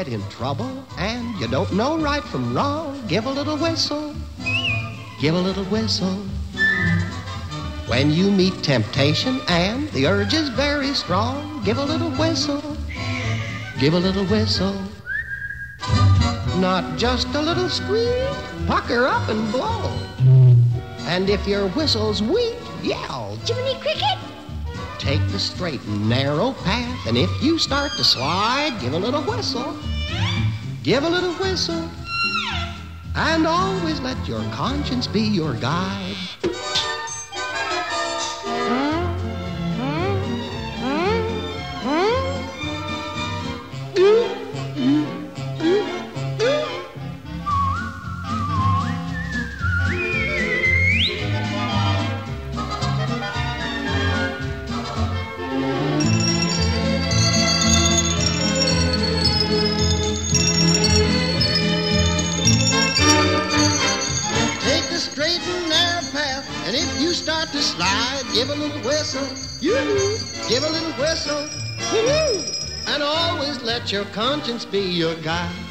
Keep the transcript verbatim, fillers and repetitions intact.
get in trouble and you don't know right from wrong, give a little whistle, give a little whistle. When you meet temptation and the urge is very strong, give a little whistle, give a little whistle. Not just a little squeak, pucker up and blow. And if your whistle's weak, yell, Jiminy Cricket! Take the straight and narrow path, and if you start to slide, give a little whistle, give a little whistle. And always let your conscience be your guide. And if you start to slide, give a little whistle, yoo-hoo, give a little whistle, woo-hoo, and always let your conscience be your guide.